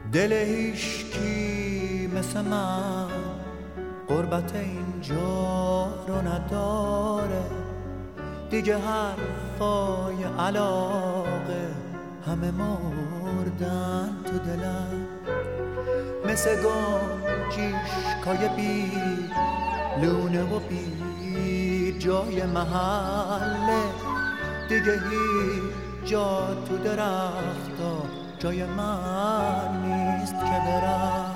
دل هیشکی مثل من غربت اینجا رو نداره دیگه، حرفای علاقه همه مردن تو دلم، مثل گنجیشکای بی لونه و بی جای محله دیگه، هیچ جا تو درختا جای من نیست که برم.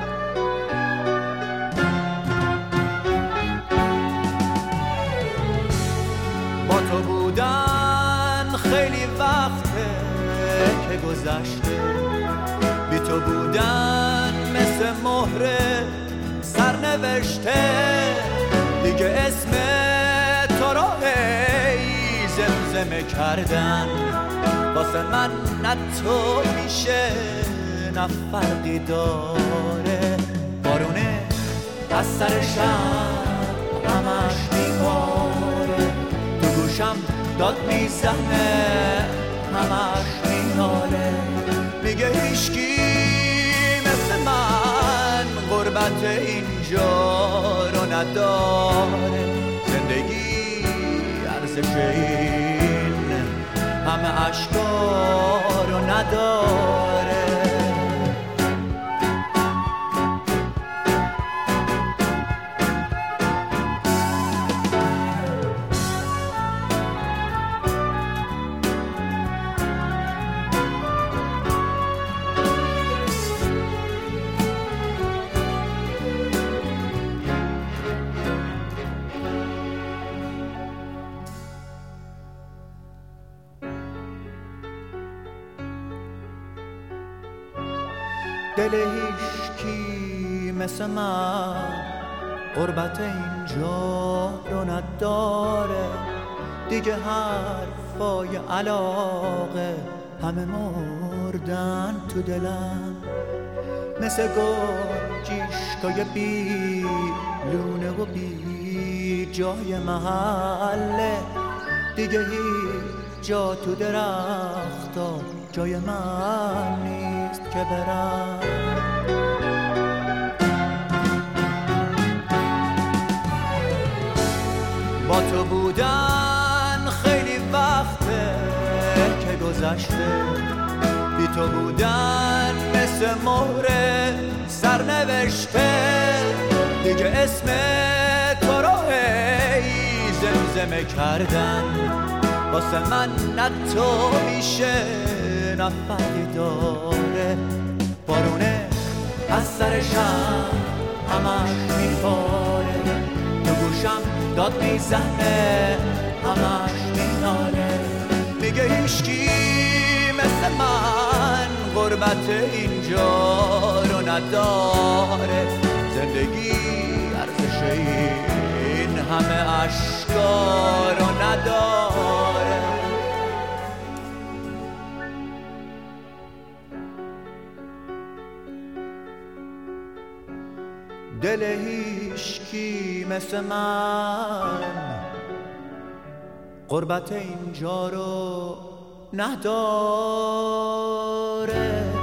با تو بودن خیلی وقته که گذشته، بی تو بودن مثل مهر سرنوشته دیگه، اسم تو رو ای زمزمه کردن واسه من نه تو میشه نه فرقی داره. بارونه از سر شب همش میباره، تو گوشم داد میزنه همش میناله، میگه هیشکی مثل من غربت اینجا رو نداره، زندگی ارزش این همه عشقا رو نداره. دل هیشکی مثل من غربت اینجا رو نداره دیگه، حرفای علاقه همه مردن تو دلم، مثل گنجیشکای بی لونه و بی جای محله دیگه، هیچ جا تو درختا جای من نیست که برم. با تو بودن خیلی وقته که گذشته، بی تو بودن مثل مهر سرنوشته دیگه، اسم تو رو ای زمزمه کردن واسه من نه تو میشه نه فرقی داره. بارونه از سر شب همش میباره، تو گوشم داد میزنه همش میناله، میگه هیشکی مثل من غربت اینجا رو نداره، زندگی ارزش این همه عشقا رو نداره. دل هیشکی مثل من غربت اینجا رو نداره.